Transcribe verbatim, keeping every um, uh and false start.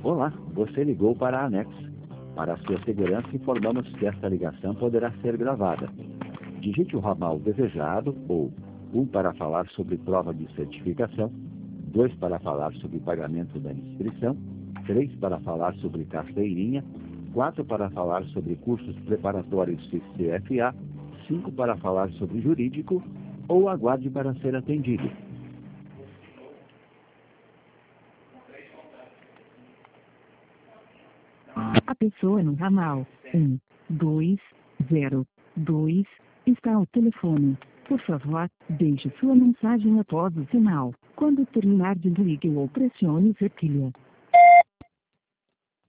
Olá, você ligou para a Anex. Para a sua segurança, informamos que esta ligação poderá ser gravada. Digite o ramal desejado ou um para falar sobre prova de certificação, dois para falar sobre pagamento da inscrição, três para falar sobre carteirinha, quatro para falar sobre cursos preparatórios C F A, cinco para falar sobre jurídico ou aguarde para ser atendido. A pessoa no ramal um, dois, zero, dois está ao telefone. Por favor, deixe sua mensagem após o sinal. Quando terminar, desligue ou pressione o cerquilha.